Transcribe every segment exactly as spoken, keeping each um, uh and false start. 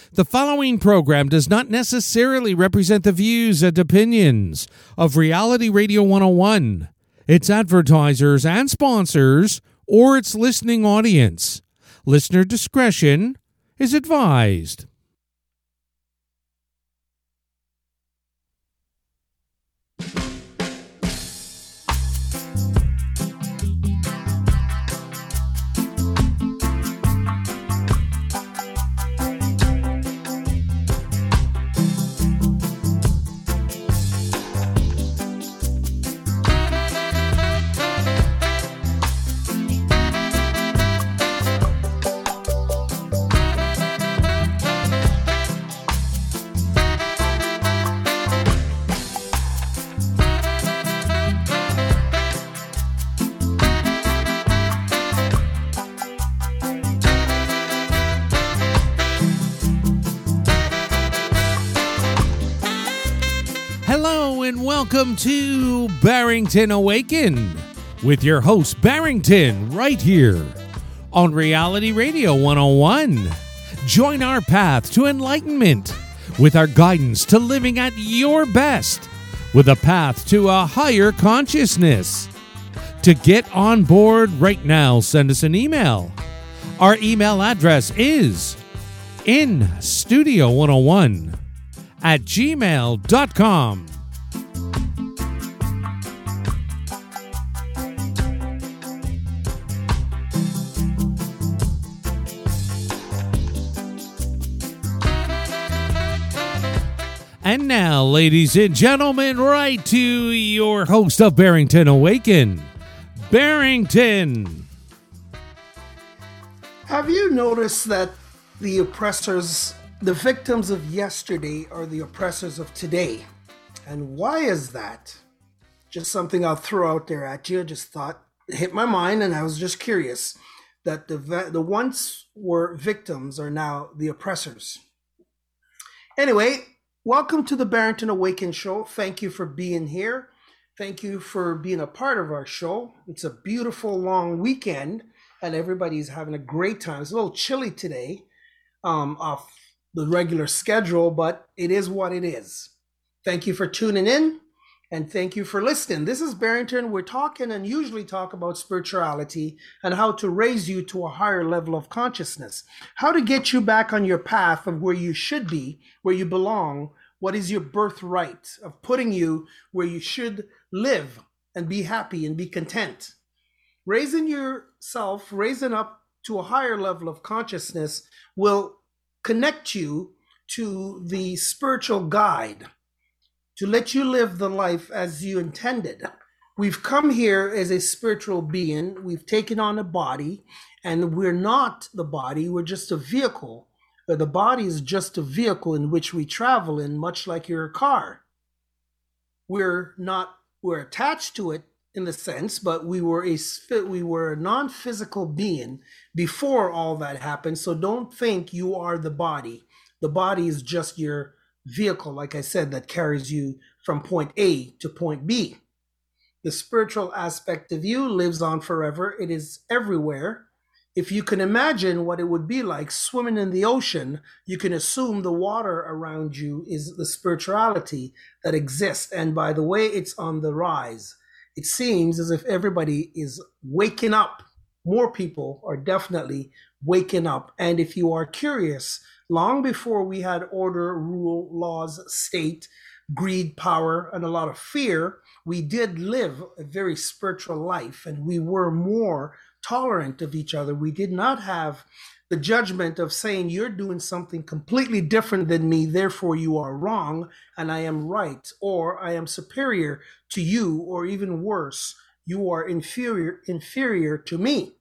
The following program does not necessarily represent the views and opinions of Reality Radio one oh one, its advertisers and sponsors, or its listening audience. Listener discretion is advised. Hello and welcome to Barrington Awaken with your host Barrington right here on Reality Radio one oh one. Join our path to enlightenment with our guidance to living at your best with a path to a higher consciousness. To get on board right now, send us an email. Our email address is in studio one oh one at gmail dot com. And now, ladies and gentlemen, right to your host of Barrington Awaken, Barrington. Have you noticed that the oppressors, the victims of yesterday are the oppressors of today? And why is that? Just something I'll throw out there at you. Just thought, it hit my mind, and I was just curious that the the once were victims are now the oppressors. Anyway, welcome to the Barrington Awaken show. Thank you for being here. Thank you for being a part of our show. It's a beautiful long weekend, and everybody's having a great time. It's a little chilly today, um, off the regular schedule, but it is what it is. Thank you for tuning in, and thank you for listening. This is Barrington. We're talking and usually talk about spirituality and how to raise you to a higher level of consciousness, how to get you back on your path of where you should be, where you belong, what is your birthright of putting you where you should live and be happy and be content. Raising yourself, raising up to a higher level of consciousness will connect you to the spiritual guide to let you live the life as you intended. We've come here as a spiritual being. We've taken on a body, and we're not the body. We're just a vehicle. The body is just a vehicle in which we travel in, much like your car. We're not, we're attached to it in the sense, but we were a we were a non-physical being before all that happened. So don't think you are the body. The body is just your vehicle, like I said, that carries you from point A to point B. The spiritual aspect of you lives on forever. It is everywhere. If you can imagine what it would be like swimming in the ocean, you can assume the water around you is the spirituality that exists. And by the way, it's on the rise. It seems as if everybody is waking up. More people are definitely waking up. And if you are curious, long before we had order, rule, laws, state, greed, power, and a lot of fear, we did live a very spiritual life, and we were more tolerant of each other. We did not have the judgment of saying you're doing something completely different than me, therefore you are wrong and I am right, or I am superior to you, or even worse, you are inferior inferior to me.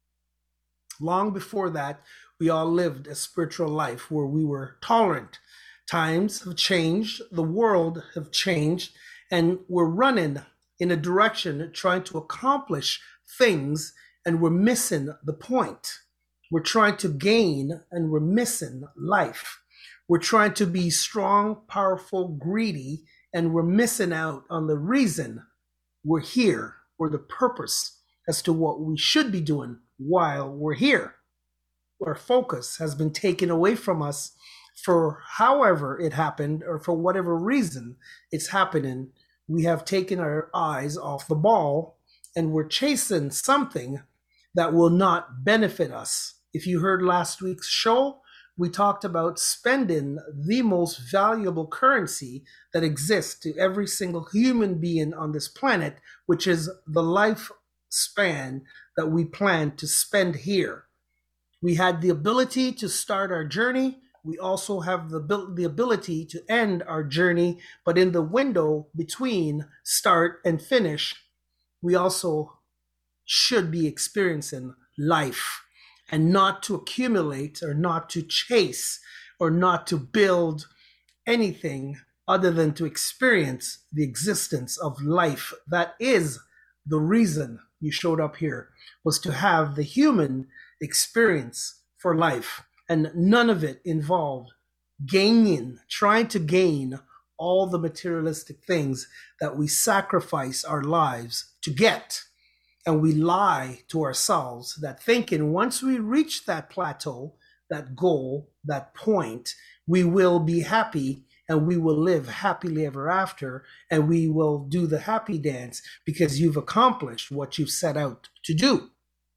Long before that, we all lived a spiritual life where we were tolerant. Times have changed, the world have changed, and we're running in a direction trying to accomplish things, and we're missing the point. We're trying to gain, and we're missing life. We're trying to be strong, powerful, greedy, and we're missing out on the reason we're here, or the purpose as to what we should be doing while we're here. Our focus has been taken away from us for however it happened or for whatever reason it's happening, we have taken our eyes off the ball and we're chasing something that will not benefit us. If you heard last week's show, we talked about spending the most valuable currency that exists to every single human being on this planet, which is the lifespan that we plan to spend here. We had the ability to start our journey. We also have the, the ability to end our journey, but in the window between start and finish, we also should be experiencing life, and not to accumulate or not to chase or not to build anything other than to experience the existence of life. That is the reason you showed up here, was to have the human experience for life. And none of it involved gaining, trying to gain all the materialistic things that we sacrifice our lives to get. And we lie to ourselves that thinking once we reach that plateau, that goal, that point, we will be happy and we will live happily ever after, and we will do the happy dance because you've accomplished what you've set out to do.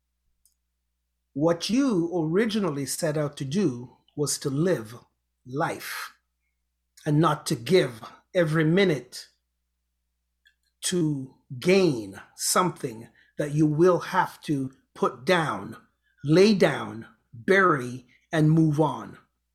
What you originally set out to do was to live life and not to give every minute to gain something that you will have to put down, lay down, bury, and move on.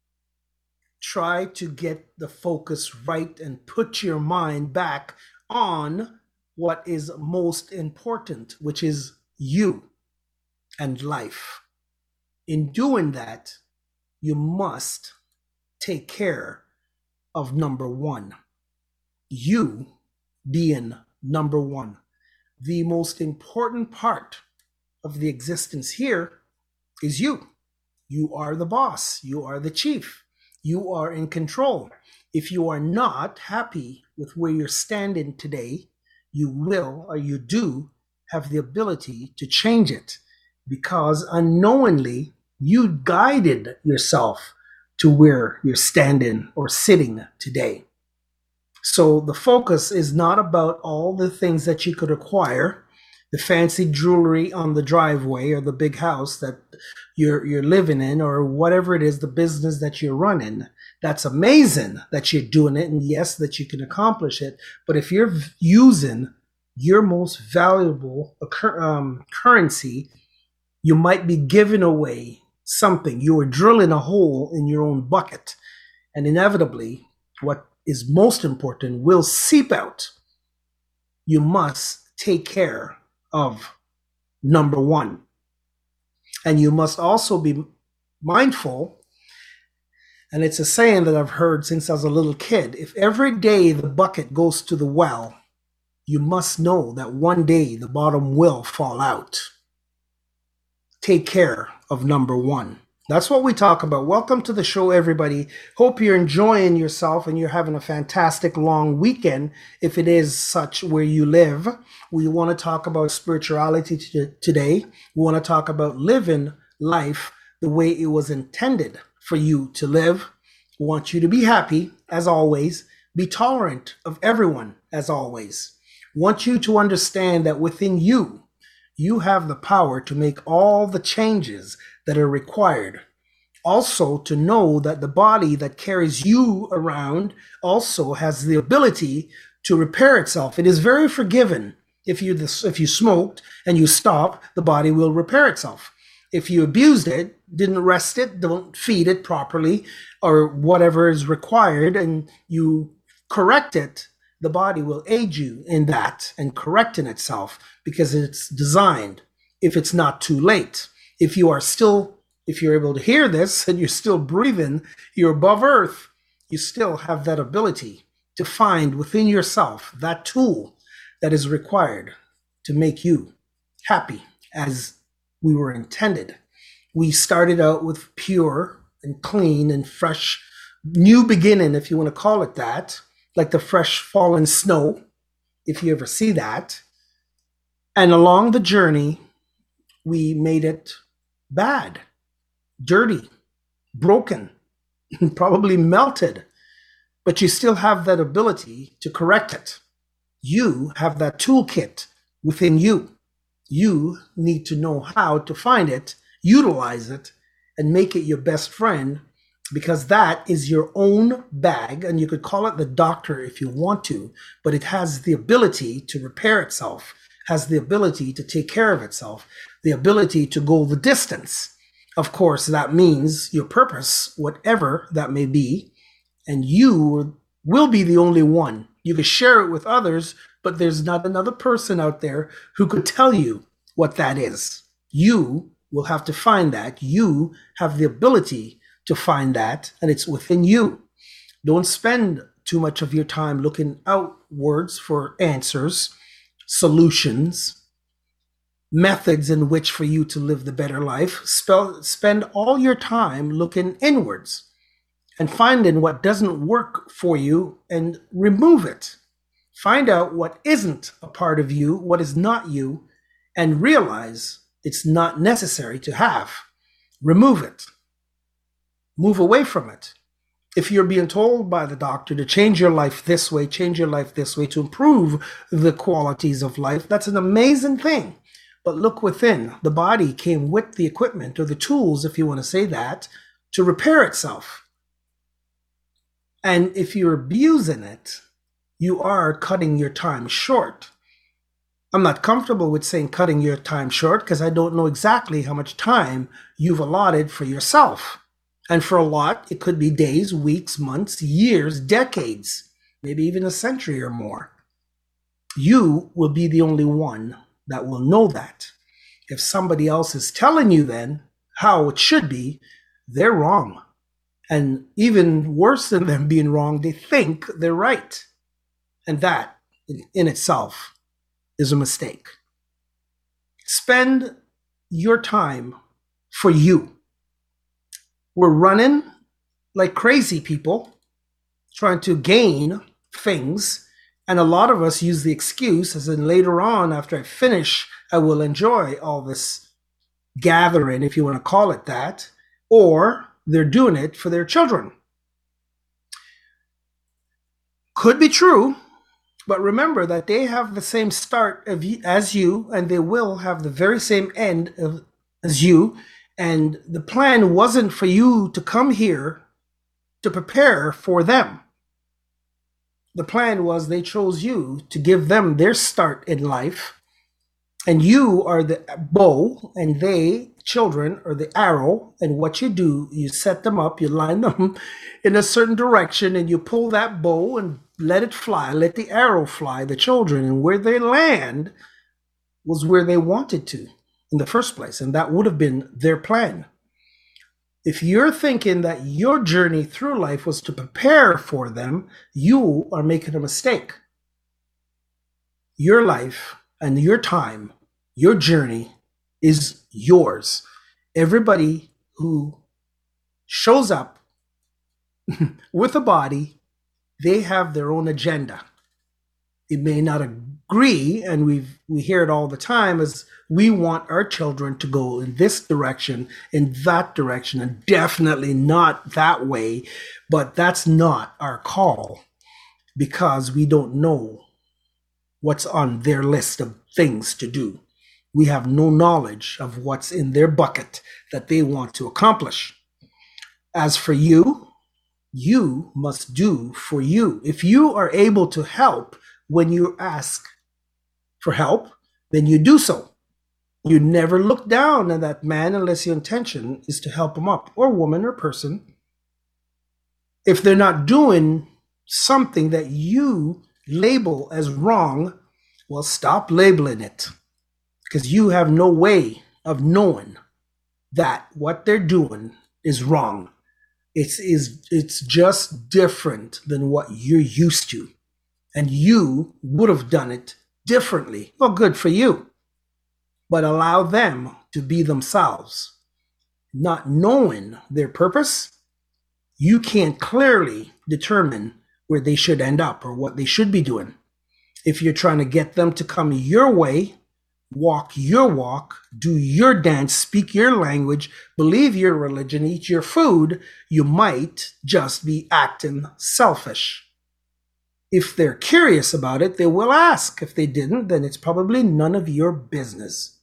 Try to get the focus right and put your mind back on what is most important, which is you and life. In doing that, you must take care of number one. You being number one. The most important part of the existence here is you. You are the boss. You are the chief. You are in control. If you are not happy with where you're standing today, you will, or you do, have the ability to change it, because unknowingly you guided yourself to where you're standing or sitting today. So the focus is not about all the things that you could acquire, the fancy jewelry on the driveway or the big house that you're you're living in, or whatever it is, the business that you're running. That's amazing that you're doing it, and yes, that you can accomplish it. But if you're using your most valuable um, currency, you might be giving away something. You are drilling a hole in your own bucket, and inevitably, what is most important will seep out. You must take care of number one. And you must also be mindful, and it's a saying that I've heard since I was a little kid: if every day the bucket goes to the well, you must know that one day the bottom will fall out. Take care of number one. That's what we talk about. Welcome to the show, everybody. Hope you're enjoying yourself and you're having a fantastic long weekend, if it is such where you live. We want to talk about spirituality t- today. We want to talk about living life the way it was intended for you to live. We want you to be happy, as always. Be tolerant of everyone, as always. We want you to understand that within you, you have the power to make all the changes that are required. Also, to know that the body that carries you around also has the ability to repair itself. It is very forgiving. If you if you smoked and you stop, the body will repair itself. If you abused it, didn't rest it, don't feed it properly, or whatever is required, and you correct it, the body will aid you in that and correcting itself, because it's designed, if it's not too late. If you are still, if you're able to hear this and you're still breathing, you're above earth, you still have that ability to find within yourself that tool that is required to make you happy as we were intended. We started out with pure and clean and fresh, new beginning, if you want to call it that, like the fresh fallen snow, if you ever see that. And along the journey, we made it bad, dirty, broken, probably melted, but you still have that ability to correct it. You have that toolkit within you. You need to know how to find it, utilize it, and make it your best friend, because that is your own bag, and you could call it the doctor if you want to, but it has the ability to repair itself, has the ability to take care of itself, the ability to go the distance. Of course, that means your purpose, whatever that may be, and you will be the only one. You can share it with others, but there's not another person out there who could tell you what that is. You will have to find that. You have the ability to find that, and it's within you. Don't spend too much of your time looking outwards for answers, solutions, methods in which for you to live the better life. Spell, spend all your time looking inwards and finding what doesn't work for you and remove it. Find out what isn't a part of you, what is not you, and realize it's not necessary to have. Remove it. Move away from it. If you're being told by the doctor to change your life this way, change your life this way to improve the qualities of life, that's an amazing thing. But look within. The body came with the equipment, or the tools, if you want to say that, to repair itself. And if you're abusing it, you are cutting your time short. I'm not comfortable with saying cutting your time short because I don't know exactly how much time you've allotted for yourself. And for a lot, it could be days, weeks, months, years, decades, maybe even a century or more. You will be the only one that will know that. If somebody else is telling you then how it should be, they're wrong. And even worse than them being wrong, they think they're right. And that in itself is a mistake. Spend your time for you. We're running like crazy people, trying to gain things. And a lot of us use the excuse, as in later on, after I finish, I will enjoy all this gathering, if you want to call it that, or they're doing it for their children. Could be true, but remember that they have the same start as you, and they will have the very same end of, as you. And the plan wasn't for you to come here to prepare for them. The plan was they chose you to give them their start in life. And you are the bow, and they, children, are the arrow. And what you do, you set them up, you line them in a certain direction, and you pull that bow and let it fly, let the arrow fly, the children. And where they land was where they wanted to in the first place. And that would have been their plan. If you're thinking that your journey through life was to prepare for them, you are making a mistake. Your life and your time, your journey is yours. Everybody who shows up with a body, they have their own agenda. It may not agree, and we we hear it all the time, as we want our children to go in this direction, in that direction, and definitely not that way. But that's not our call, because we don't know what's on their list of things to do. We have no knowledge of what's in their bucket that they want to accomplish. As for you, you must do for you. If you are able to help when you ask for help, then you do so. You never look down at that man unless your intention is to help him up, or woman or person. If they're not doing something that you label as wrong, well, stop labeling it, because you have no way of knowing that what they're doing is wrong. It's, is, it's just different than what you're used to. And you would have done it differently. Well, good for you. But allow them to be themselves. Not knowing their purpose, you can't clearly determine where they should end up or what they should be doing. If you're trying to get them to come your way, walk your walk, do your dance, speak your language, believe your religion, eat your food, you might just be acting selfish. If they're curious about it, they will ask. If they didn't, then it's probably none of your business.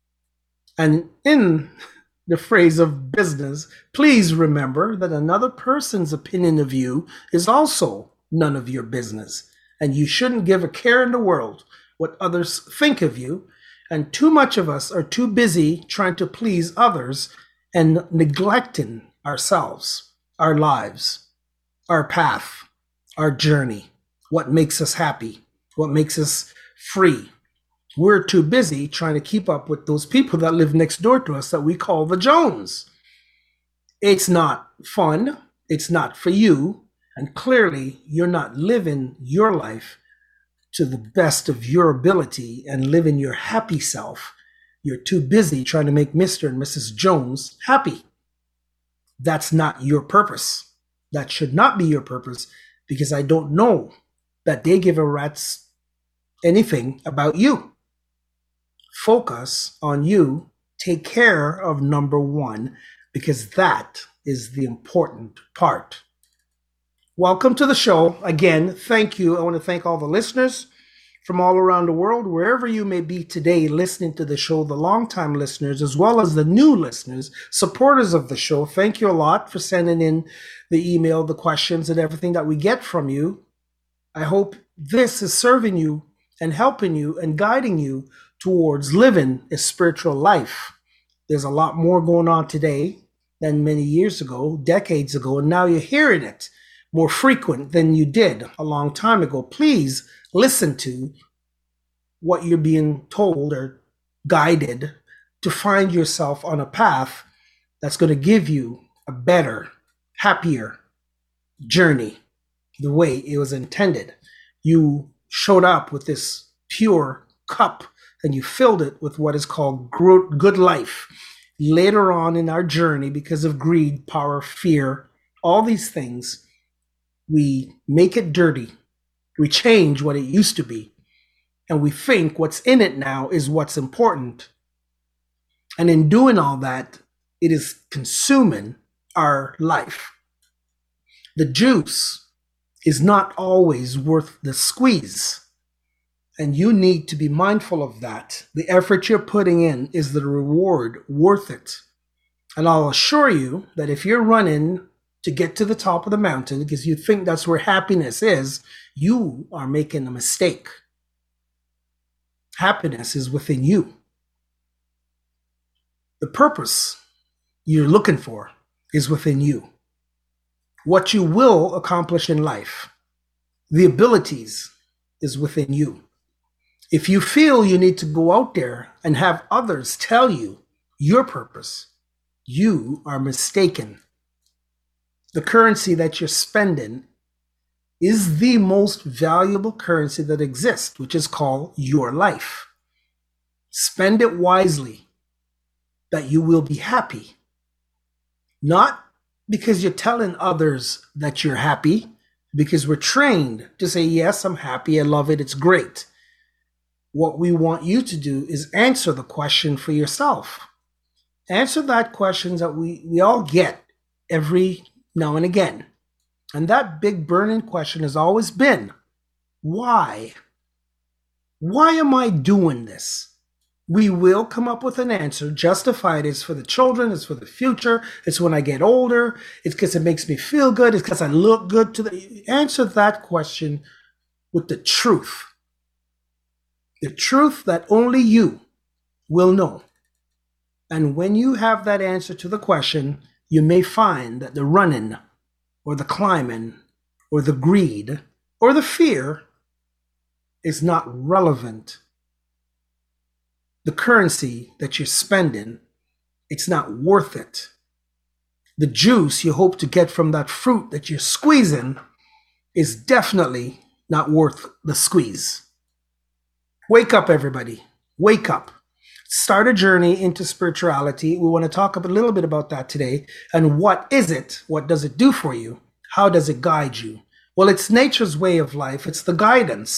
And in the phrase of business, please remember that another person's opinion of you is also none of your business. And you shouldn't give a care in the world what others think of you. And too much of us are too busy trying to please others and neglecting ourselves, our lives, our path, our journey, what makes us happy, what makes us free. We're too busy trying to keep up with those people that live next door to us that we call the Jones. It's not fun. It's not for you. And clearly, you're not living your life to the best of your ability and living your happy self. You're too busy trying to make Mister and Missus Jones happy. That's not your purpose. That should not be your purpose, because I don't know that they give a rat's anything about you. Focus on you. Take care of number one, because that is the important part. Welcome to the show. Again, thank you. I want to thank all the listeners from all around the world, wherever you may be today listening to the show, the longtime listeners, as well as the new listeners, supporters of the show. Thank you a lot for sending in the email, the questions, and everything that we get from you. I hope this is serving you and helping you and guiding you towards living a spiritual life. There's a lot more going on today than many years ago, decades ago, and now you're hearing it more frequent than you did a long time ago. Please listen to what you're being told or guided to find yourself on a path that's going to give you a better, happier journey the way it was intended. You showed up with this pure cup and you filled it with what is called good life. Later on in our journey, because of greed, power, fear, all these things, we make it dirty. We change what it used to be. And we think what's in it now is what's important. And in doing all that, it is consuming our life. The juice is not always worth the squeeze. And you need to be mindful of that. The effort you're putting in, is the reward worth it? And I'll assure you that if you're running to get to the top of the mountain because you think that's where happiness is, you are making a mistake. Happiness is within you. The purpose you're looking for is within you. What you will accomplish in life, the abilities, is within you. If you feel you need to go out there and have others tell you your purpose, you are mistaken. The currency that you're spending is the most valuable currency that exists, which is called your life. Spend it wisely, that you will be happy. Not because you're telling others that you're happy, because we're trained to say, yes, I'm happy, I love it, it's great. What we want you to do is answer the question for yourself. Answer that question that we, we all get every now and again. And that big burning question has always been, why? Why am I doing this? We will come up with an answer, justify it. It's for the children, it's for the future, it's when I get older, it's because it makes me feel good, it's because I look good to the... Answer that question with the truth. The truth that only you will know. And when you have that answer to the question, you may find that the running or the climbing or the greed or the fear is not relevant. The currency that you're spending, it's not worth it. The juice you hope to get from that fruit that you're squeezing is definitely not worth the squeeze. Wake up, everybody. Wake up. Start a journey into spirituality. We want to talk a little bit about that today. And what is it? What does it do for you? How does it guide you? Well, it's nature's way of life. It's the guidance.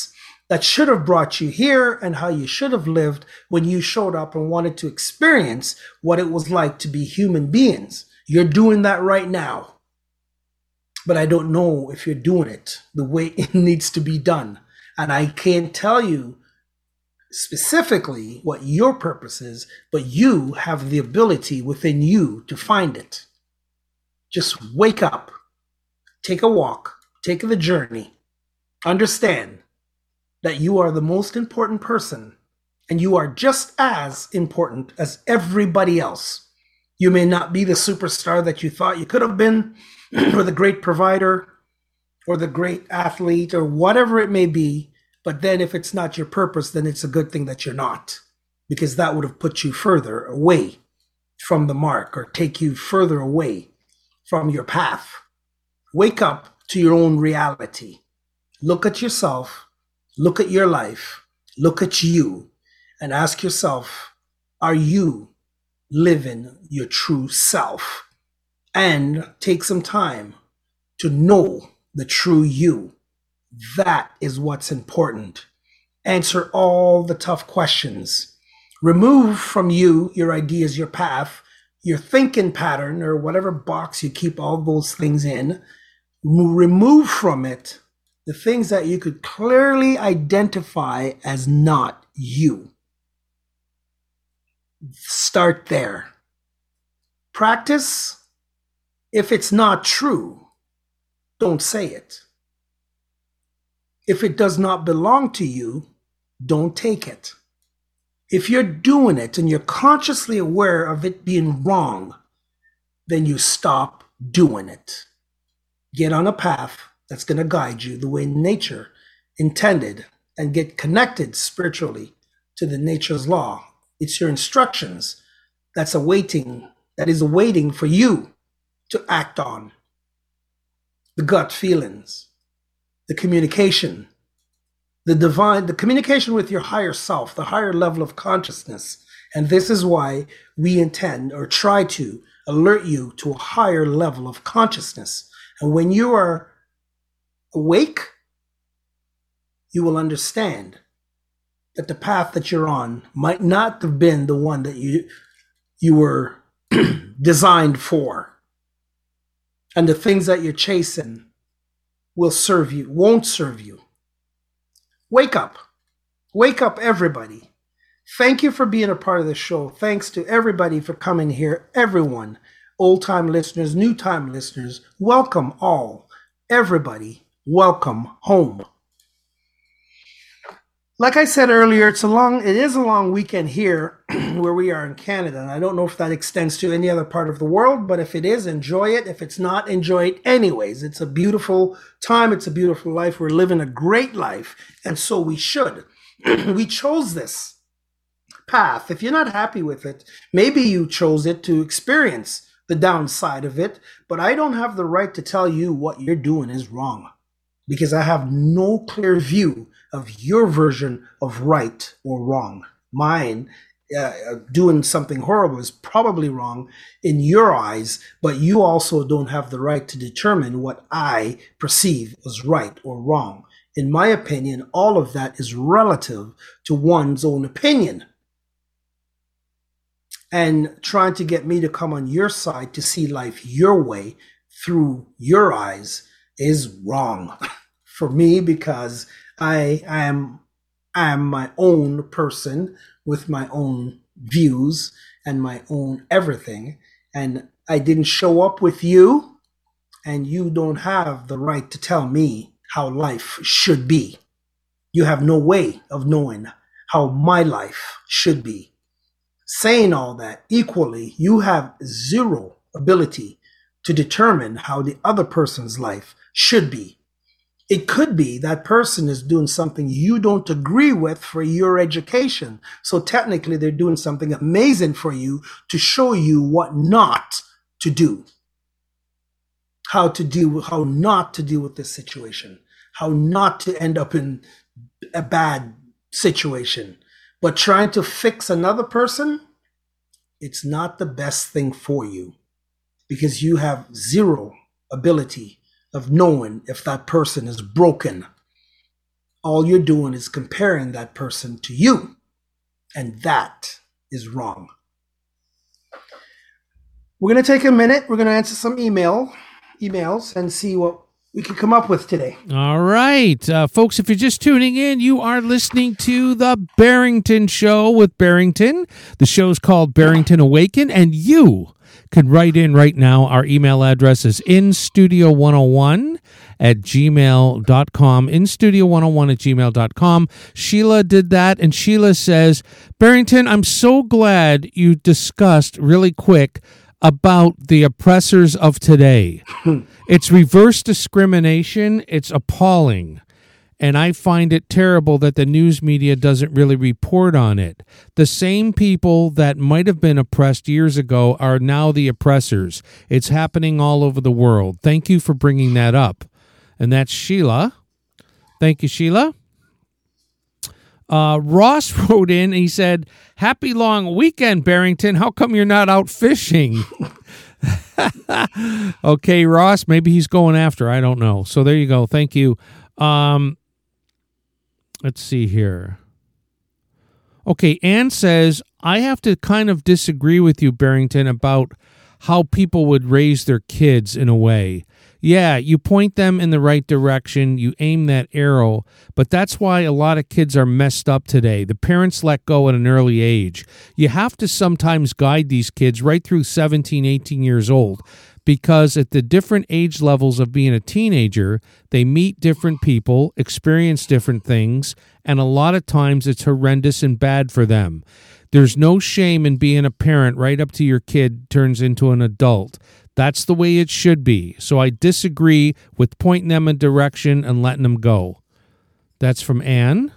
that should have brought you here and how you should have lived when you showed up and wanted to experience what it was like to be human beings. You're doing that right now. But I don't know if you're doing it the way it needs to be done. And I can't tell you specifically what your purpose is, but you have the ability within you to find it. Just wake up, take a walk, take the journey, understand that you are the most important person and you are just as important as everybody else. You may not be the superstar that you thought you could have been, or the great provider, or the great athlete, or whatever it may be. But then if it's not your purpose, then it's a good thing that you're not, because that would have put you further away from the mark or take you further away from your path. Wake up to your own reality. Look at yourself, look at your life, look at you, and ask yourself, are you living your true self? And take some time to know the true you. That is what's important. Answer all the tough questions. Remove from you your ideas, your path, your thinking pattern, or whatever box you keep all those things in. Remove from it the things that you could clearly identify as not you. Start there. Practice. If it's not true, don't say it. If it does not belong to you, don't take it. If you're doing it and you're consciously aware of it being wrong, then you stop doing it. Get on a path that's going to guide you the way nature intended, and get connected spiritually to the nature's law. It's your instructions that's awaiting, that is awaiting for you to act on. The gut feelings, the communication, the divine, the communication with your higher self, the higher level of consciousness. And this is why we intend or try to alert you to a higher level of consciousness. And when you are awake, you will understand that the path that you're on might not have been the one that you, you were designed for. And the things that you're chasing will serve you, won't serve you. Wake up. Wake up, everybody. Thank you for being a part of the show. Thanks to everybody for coming here. Everyone, old-time listeners, new-time listeners, welcome all. Everybody, welcome home. Like I said earlier, it's a long, it is a long weekend here where we are in Canada. And I don't know if that extends to any other part of the world, but if it is, enjoy it. If it's not, enjoy it anyways. It's a beautiful time. It's a beautiful life. We're living a great life. And so we should. We chose this path. If you're not happy with it, maybe you chose it to experience the downside of it, but I don't have the right to tell you what you're doing is wrong, because I have no clear view of your version of right or wrong. Mine, uh, doing something horrible, is probably wrong in your eyes, but you also don't have the right to determine what I perceive as right or wrong. In my opinion, all of that is relative to one's own opinion. And trying to get me to come on your side to see life your way through your eyes is wrong for me, because I am I am my own person with my own views and my own everything. And I didn't show up with you, and you don't have the right to tell me how life should be. You have no way of knowing how my life should be. Saying all that, equally, you have zero ability to determine how the other person's life should be. It could be that person is doing something you don't agree with for your education. So technically they're doing something amazing for you to show you what not to do. How to deal, how not to deal with this situation. How not to end up in a bad situation. But trying to fix another person, it's not the best thing for you, because you have zero ability of knowing if that person is broken. all you're doing is comparing that person to you. And that is wrong. We're going to take a minute. We're going to answer some email, emails and see what we can come up with today. All right. Uh, folks, if you're just tuning in, you are listening to The Barrington Show with Barrington. The show's called Barrington Awaken, and you can write in right now. Our email address is in studio one oh one at gmail dot com, in studio one oh one at gmail dot com. Sheila did that, and Sheila says, Barrington, I'm so glad you discussed really quick about the oppressors of today. It's reverse discrimination. It's appalling. And I find it terrible that the news media doesn't really report on it. The same people that might have been oppressed years ago are now the oppressors. It's happening all over the world. Thank you for bringing that up. And that's Sheila. Thank you, Sheila. Uh, Ross wrote in, he said, happy long weekend, Barrington. How come you're not out fishing? Okay, Ross, maybe he's going after. I don't know. So there you go. Thank you. Um, let's see here. Okay, Ann says, I have to kind of disagree with you, Barrington, about how people would raise their kids in a way. Yeah, you point them in the right direction, you aim that arrow, but that's why a lot of kids are messed up today. The parents let go at an early age. You have to sometimes guide these kids right through seventeen, eighteen years old, because at the different age levels of being a teenager, they meet different people, experience different things, and a lot of times it's horrendous and bad for them. There's no shame in being a parent right up to your kid turns into an adult. That's the way it should be. So I disagree with pointing them in direction and letting them go. That's from Ann.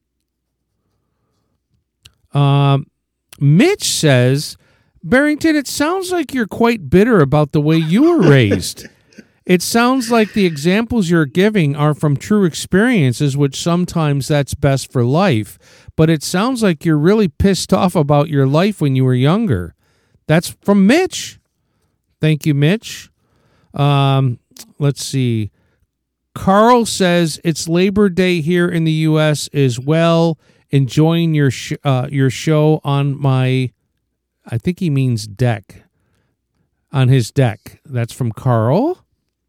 Uh, Mitch says, Barrington, it sounds like you're quite bitter about the way you were raised. It sounds like the examples you're giving are from true experiences, which sometimes that's best for life. But it sounds like you're really pissed off about your life when you were younger. That's from Mitch. Thank you, Mitch. Um, let's see. Carl says it's Labor Day here in the U S as well. Enjoying your sh- uh, your show on my, I think he means deck, on his deck. That's from Carl.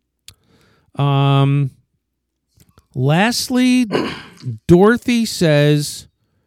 Um. Lastly, Dorothy says,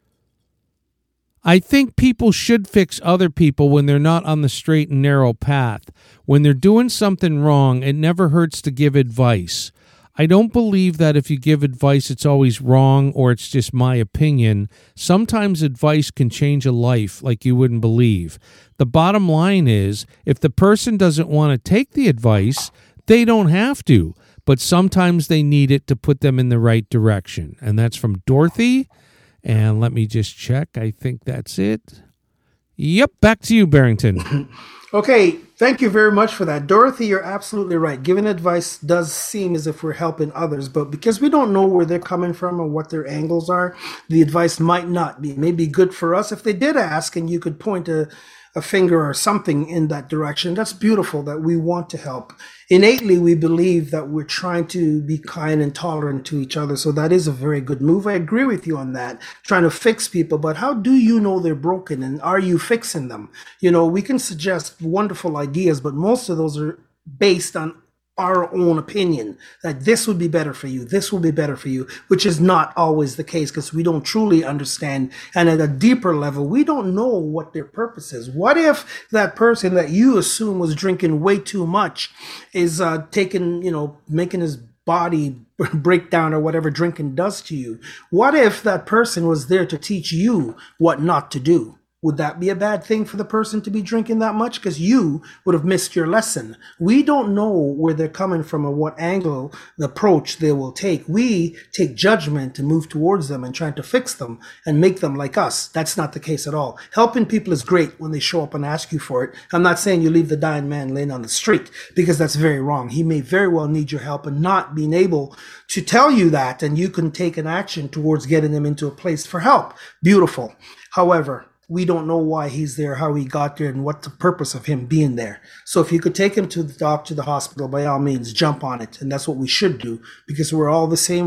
I think people should fix other people when they're not on the straight and narrow path. When they're doing something wrong, it never hurts to give advice. I don't believe that if you give advice, it's always wrong or it's just my opinion. Sometimes advice can change a life like you wouldn't believe. The bottom line is, if the person doesn't want to take the advice, they don't have to. But sometimes they need it to put them in the right direction. And that's from Dorothy. And let me just check. I think that's it. Yep, back to you, Barrington. Okay, thank you very much for that. Dorothy, you're absolutely right. Giving advice does seem as if we're helping others, but because we don't know where they're coming from or what their angles are, the advice might not be. It may be good for us if they did ask and you could point a, a finger or something in that direction. That's beautiful that we want to help. Innately, we believe that we're trying to be kind and tolerant to each other. So that is a very good move. I agree with you on that, trying to fix people. But how do you know they're broken and are you fixing them? You know, we can suggest wonderful ideas, but most of those are based on our own opinion that this would be better for you, this will be better for you, which is not always the case because we don't truly understand. And at a deeper level, we don't know what their purpose is. What if that person that you assume was drinking way too much is uh, taking, you know, making his body break down or whatever drinking does to you? What if that person was there to teach you what not to do? Would that be a bad thing for the person to be drinking that much? Because you would have missed your lesson. We don't know where they're coming from or what angle, the approach they will take. We take judgment and move towards them and trying to fix them and make them like us. That's not the case at all. Helping people is great when they show up and ask you for it. I'm not saying you leave the dying man laying on the street because that's very wrong. He may very well need your help and not being able to tell you that, and you can take an action towards getting them into a place for help. Beautiful. However, we don't know why he's there, how he got there, and what the purpose of him being there. So if you could take him to the doctor, to the hospital, by all means, jump on it. And that's what we should do because we're all the same. We're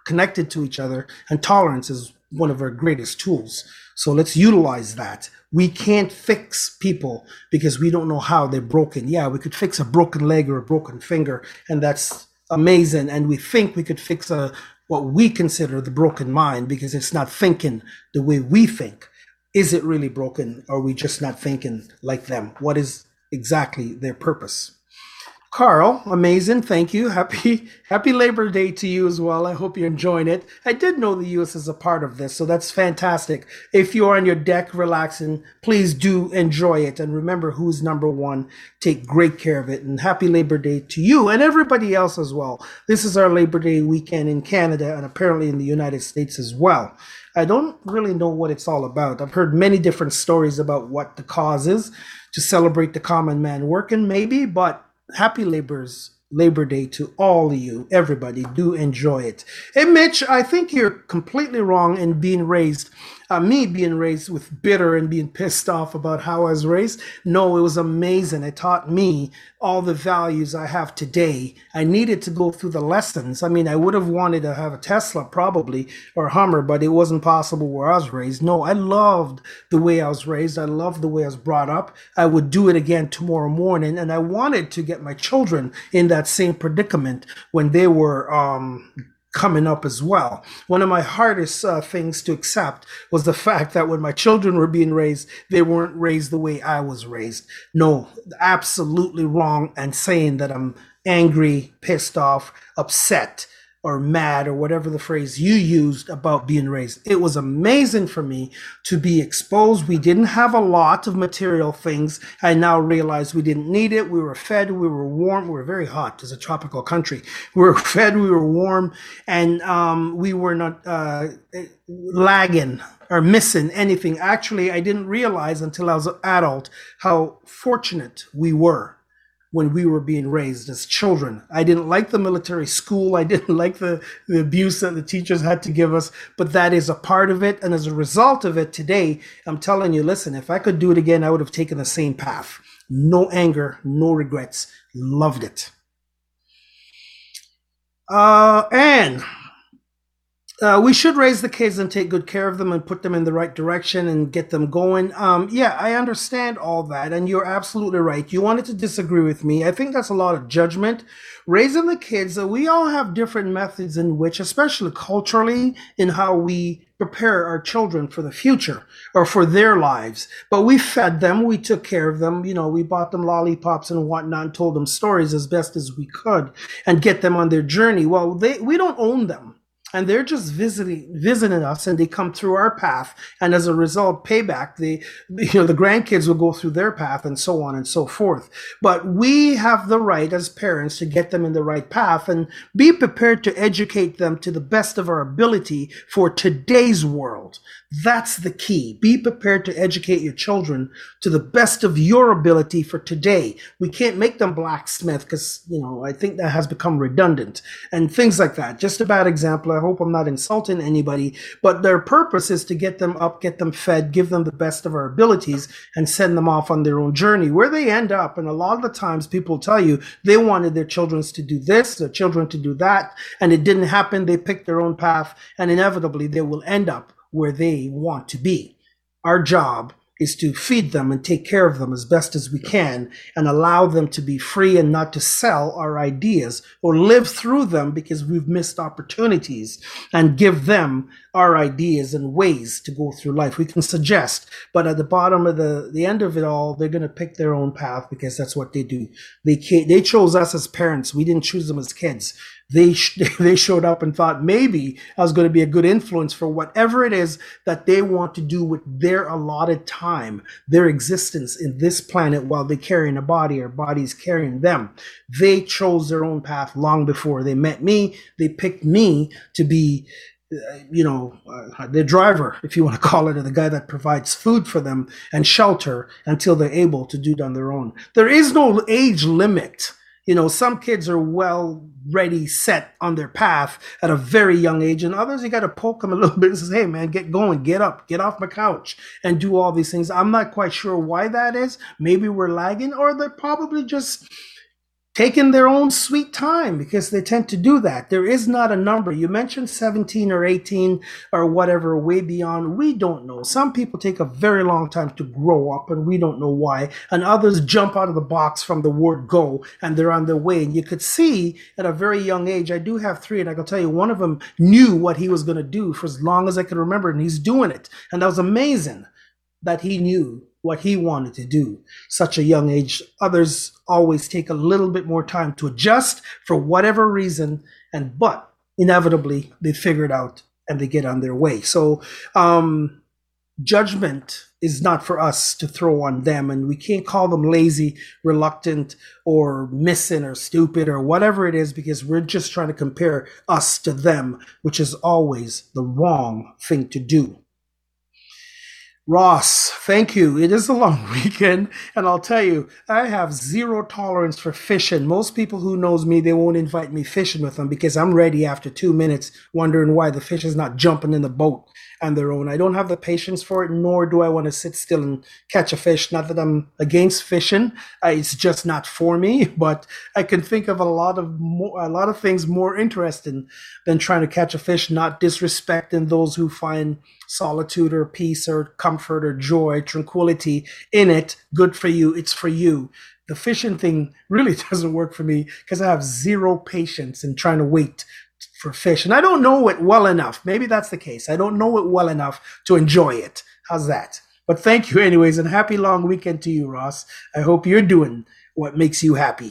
connected to each other, and tolerance is one of our greatest tools. So let's utilize that. We can't fix people because we don't know how they're broken. Yeah, we could fix a broken leg or a broken finger, and that's amazing. And we think we could fix a what we consider the broken mind because it's not thinking the way we think. Is it really broken, or are we just not thinking like them? What is exactly their purpose? Carl, amazing. Thank you. Happy Happy Labor Day to you as well. I hope you're enjoying it. I did know the U S is a part of this, so that's fantastic. If you're on your deck relaxing, please do enjoy it. And remember who's number one. Take great care of it. And happy Labor Day to you and everybody else as well. This is our Labor Day weekend in Canada and apparently in the United States as well. I don't really know what it's all about. I've heard many different stories about what the cause is to celebrate the common man working, maybe, but happy Labor's Labor Day to all of you. Everybody, do enjoy it. Hey, Mitch, I think you're completely wrong in being raised, uh, me being raised with bitter and being pissed off about how I was raised. No, it was amazing. It taught me all the values I have today. I needed to go through the lessons. I mean, I would have wanted to have a Tesla probably or a Hummer, but it wasn't possible where I was raised. No, I loved the way I was raised. I loved the way I was brought up. I would do it again tomorrow morning, and I wanted to get my children in that same predicament when they were um, coming up as well. One of my hardest uh, things to accept was the fact that when my children were being raised, they weren't raised the way I was raised. No, absolutely wrong, and saying that I'm angry, pissed off, upset, or mad, or whatever the phrase you used about being raised. It was amazing for me to be exposed. We didn't have a lot of material things. I now realize we didn't need it. We were fed, we were warm. We were very hot as a tropical country. We were fed, we were warm, and um, we were not uh, lagging or missing anything. Actually, I didn't realize until I was an adult how fortunate we were when we were being raised as children. I didn't like the military school. I didn't like the, the abuse that the teachers had to give us, but that is a part of it. And as a result of it today, I'm telling you, listen, if I could do it again, I would have taken the same path. No anger, no regrets. Loved it. Uh, and Uh, we should raise the kids and take good care of them and put them in the right direction and get them going. Um, yeah, I understand all that, and you're absolutely right. You wanted to disagree with me. I think that's a lot of judgment. Raising the kids, uh, we all have different methods in which, especially culturally, in how we prepare our children for the future or for their lives. But we fed them, we took care of them, you know, we bought them lollipops and whatnot and told them stories as best as we could and get them on their journey. Well, they we don't own them. And they're just visiting, visiting us, and they come through our path. And as a result, payback, the, you know, the grandkids will go through their path and so on and so forth. But we have the right as parents to get them in the right path and be prepared to educate them to the best of our ability for today's world. That's the key. Be prepared to educate your children to the best of your ability for today. We can't make them blacksmith because, you know, I think that has become redundant and things like that. Just a bad example. I hope I'm not insulting anybody, but their purpose is to get them up, get them fed, give them the best of our abilities, and send them off on their own journey. Where they end up, and a lot of the times people tell you they wanted their children to do this, their children to do that, and it didn't happen. They picked their own path, and inevitably they will end up where they want to be. Our job is to feed them and take care of them as best as we can and allow them to be free and not to sell our ideas or live through them because we've missed opportunities, and give them our ideas and ways to go through life. We can suggest, but at the bottom of the, the end of it all, they're going to pick their own path because that's what they do. They they chose us as parents. We didn't choose them as kids. They sh- they showed up and thought maybe I was going to be a good influence for whatever it is that they want to do with their allotted time, their existence in this planet while they carry in a body or bodies carrying them. They chose their own path long before they met me. They picked me to be, uh, you know, uh, the driver, if you want to call it, or the guy that provides food for them and shelter until they're able to do it on their own. There is no age limit. You know, some kids are well ready, set on their path at a very young age, and others, you got to poke them a little bit and say, hey, man, get going, get up, get off my couch, and do all these things. I'm not quite sure why that is. Maybe we're lagging, or they're probably just taking their own sweet time because they tend to do that. There is not a number. You mentioned seventeen or eighteen or whatever, way beyond. We don't know. Some people take a very long time to grow up and we don't know why. And others jump out of the box from the word go and they're on their way. And you could see at a very young age, I do have three and I can tell you one of them knew what he was going to do for as long as I could remember. And he's doing it. And that was amazing that he knew what he wanted to do such a young age. Others always take a little bit more time to adjust for whatever reason, and but inevitably they figure it out and they get on their way. So um judgment is not for us to throw on them, and we can't call them lazy, reluctant, or missing or stupid or whatever it is, because we're just trying to compare us to them, which is always the wrong thing to do. Ross, thank you. It is a long weekend, and I'll tell you, I have zero tolerance for fishing. Most people who knows me, they won't invite me fishing with them because I'm ready after two minutes wondering why the fish is not jumping in the boat on their own. I don't have the patience for it, nor do I want to sit still and catch a fish. Not that I'm against fishing. Uh, it's just not for me, but I can think of a lot of more, a lot of things more interesting than trying to catch a fish, not disrespecting those who find solitude or peace or comfort or joy, tranquility in it. Good for you. It's for you. The fishing thing really doesn't work for me because I have zero patience in trying to wait for fish. And I don't know it well enough. Maybe that's the case. I don't know it well enough to enjoy it. How's that? But thank you anyways, and happy long weekend to you, Ross. I hope you're doing what makes you happy.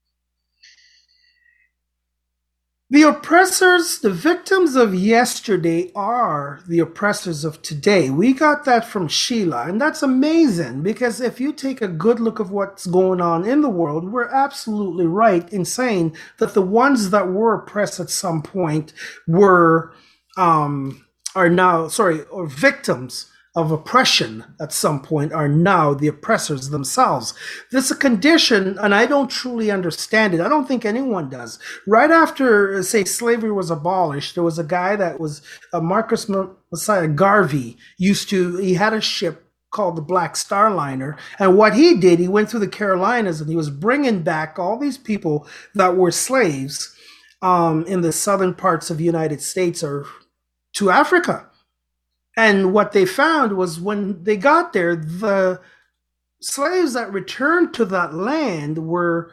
The oppressors, the victims of yesterday are the oppressors of today. We got that from Sheila, and that's amazing because if you take a good look of what's going on in the world, we're absolutely right in saying that the ones that were oppressed at some point were, um, are now, sorry, or victims of oppression at some point are now the oppressors themselves. This is a condition, and I don't truly understand it. I don't think anyone does. Right after, say, slavery was abolished, there was a guy that was, uh, Marcus Messiah Garvey, used to, he had a ship called the Black Star Liner. And what he did, he went through the Carolinas and he was bringing back all these people that were slaves um, in the southern parts of the United States or to Africa. And what they found was when they got there, the slaves that returned to that land were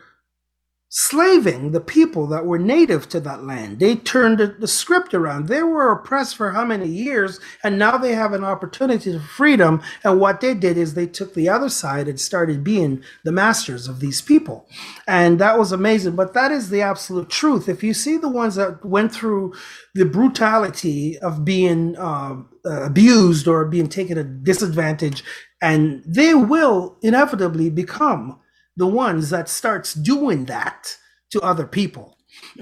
slaving the people that were native to that land. They turned the script around. They were oppressed for how many years, and now they have an opportunity to freedom. And what they did is they took the other side and started being the masters of these people. And that was amazing. But that is the absolute truth. If you see the ones that went through the brutality of being uh, abused or being taken a disadvantage, and they will inevitably become the ones that starts doing that to other people.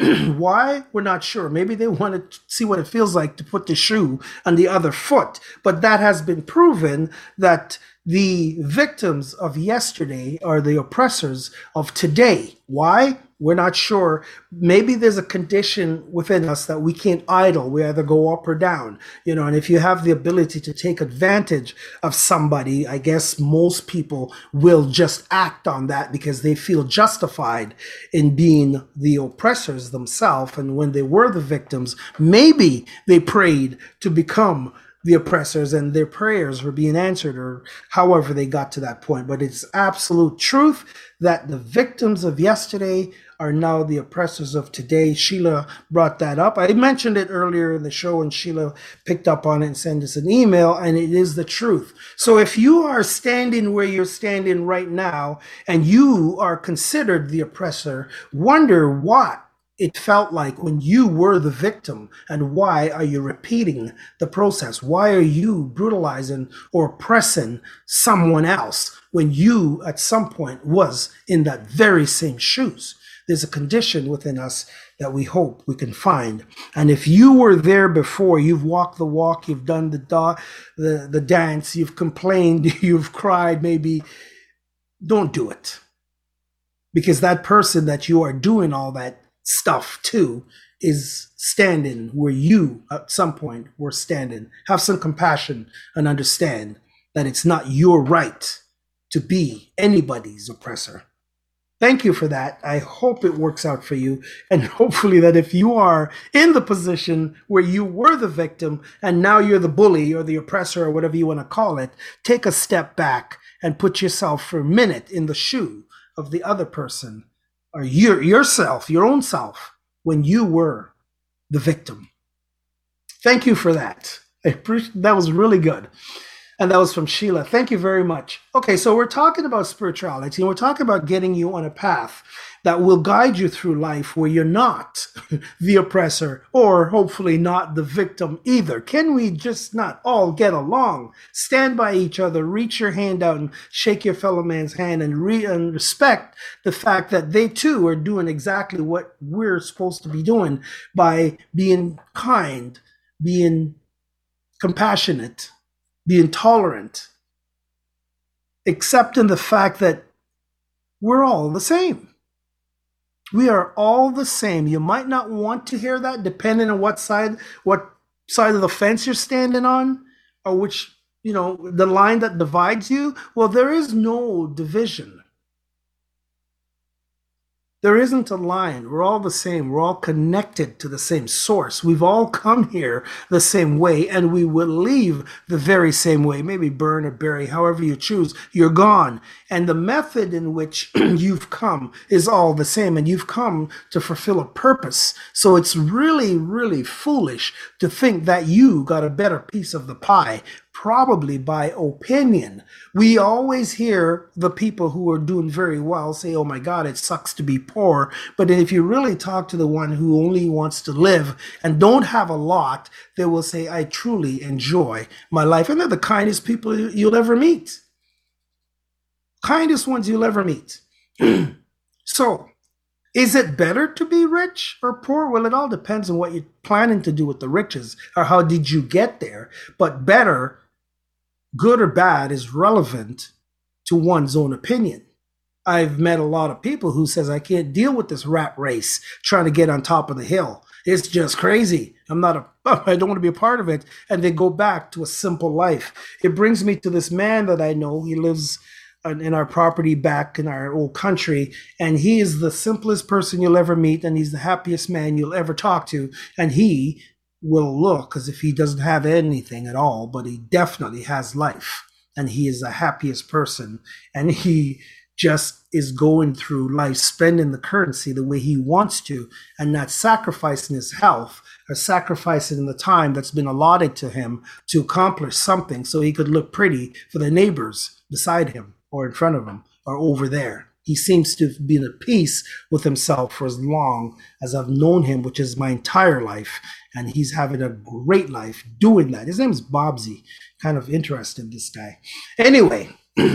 Why? We're not sure. Maybe they want to see what it feels like to put the shoe on the other foot. But that has been proven that the victims of yesterday are the oppressors of today. Why? We're not sure. Maybe there's a condition within us that we can't idle. We either go up or down, you know, and if you have the ability to take advantage of somebody, I guess most people will just act on that because they feel justified in being the oppressors themselves. And when they were the victims, maybe they prayed to become the oppressors and their prayers were being answered, or however they got to that point. But it's absolute truth that the victims of yesterday are now the oppressors of today. Sheila brought that up. I mentioned it earlier in the show, and Sheila picked up on it and sent us an email, and it is the truth. So if you are standing where you're standing right now and you are considered the oppressor, wonder what it felt like when you were the victim, and why are you repeating the process? Why are you brutalizing or oppressing someone else when you at some point was in that very same shoes? There's a condition within us that we hope we can find. And if you were there before, you've walked the walk, you've done the do- the, the dance, you've complained, you've cried, maybe, don't do it. Because that person that you are doing all that stuff to is standing where you at some point were standing. Have some compassion and understand that it's not your right to be anybody's oppressor. Thank you for that. I hope it works out for you. And hopefully, that if you are in the position where you were the victim and now you're the bully or the oppressor or whatever you want to call it, take a step back and put yourself for a minute in the shoe of the other person or your, yourself, your own self, when you were the victim. Thank you for that. I appreciate, that was really good. And that was from Sheila. Thank you very much. Okay, so we're talking about spirituality, and we're talking about getting you on a path that will guide you through life where you're not the oppressor or hopefully not the victim either. Can we just not all get along? Stand by each other, reach your hand out and shake your fellow man's hand and, re- and respect the fact that they too are doing exactly what we're supposed to be doing by being kind, being compassionate, being tolerant, accepting the fact that we're all the same. We are all the same. You might not want to hear that depending on what side, what side of the fence you're standing on, or which, you know, the line that divides you. Well, there is no division. There isn't a line. We're all the same. We're all connected to the same source. We've all come here the same way, and we will leave the very same way. Maybe burn or bury, however you choose. You're gone. And the method in which you've come is all the same, and you've come to fulfill a purpose. So it's really, really foolish to think that you got a better piece of the pie, probably by opinion. We always hear the people who are doing very well say, oh my God, it sucks to be poor. But if you really talk to the one who only wants to live and don't have a lot, they will say, I truly enjoy my life. And they're the kindest people you'll ever meet. Kindest ones you'll ever meet. So, is it better to be rich or poor? Well, it all depends on what you're planning to do with the riches or how did you get there. But better, good or bad, is relevant to one's own opinion. I've met a lot of people who says, I can't deal with this rat race trying to get on top of the hill. It's just crazy. I'm not a, I don't want to be a part of it. And they go back to a simple life. It brings me to this man that I know. He lives in our property back in our old country, and he is the simplest person you'll ever meet, and he's the happiest man you'll ever talk to, and he will look as if he doesn't have anything at all, but he definitely has life, and he is the happiest person, and he just is going through life spending the currency the way he wants to, and not sacrificing his health or sacrificing the time that's been allotted to him to accomplish something so he could look pretty for the neighbors beside him or in front of him or over there. He seems to have been at peace with himself for as long as I've known him, which is my entire life. And he's having a great life doing that. His name is Bobsy. Kind of interesting, this guy. Anyway,